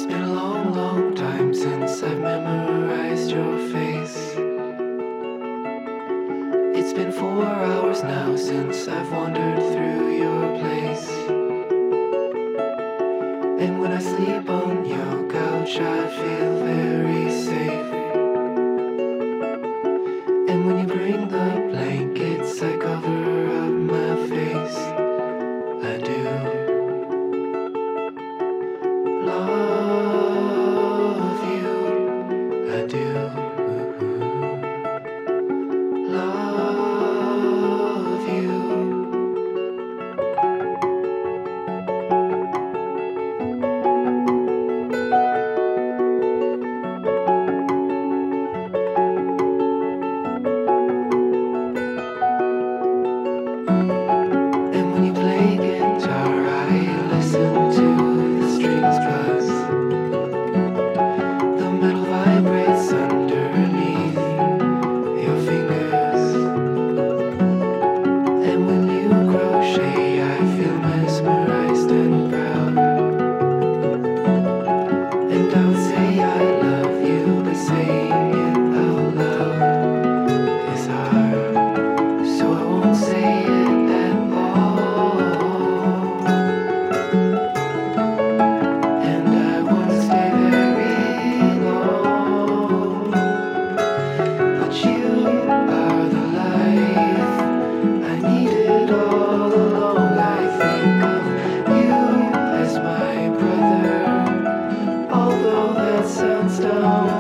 been a long, long time since I've memorized your face. It's been 4 hours now since I've wandered through your place. And when I sleep on your couch, I feel very safe. And when you bring the blankets, I cover up my face. I do love you. I do love you. And when you play guitar, I listen to the strings buzz. The metal vibrates underneath your fingers. And when you crochet, I feel mesmerized and proud. And I would say I love you, but saying it out loud is hard. So I won't say it at all. And I won't stay very long. But you are the life I needed all along. I think of you as my brother, although that sounds dumb.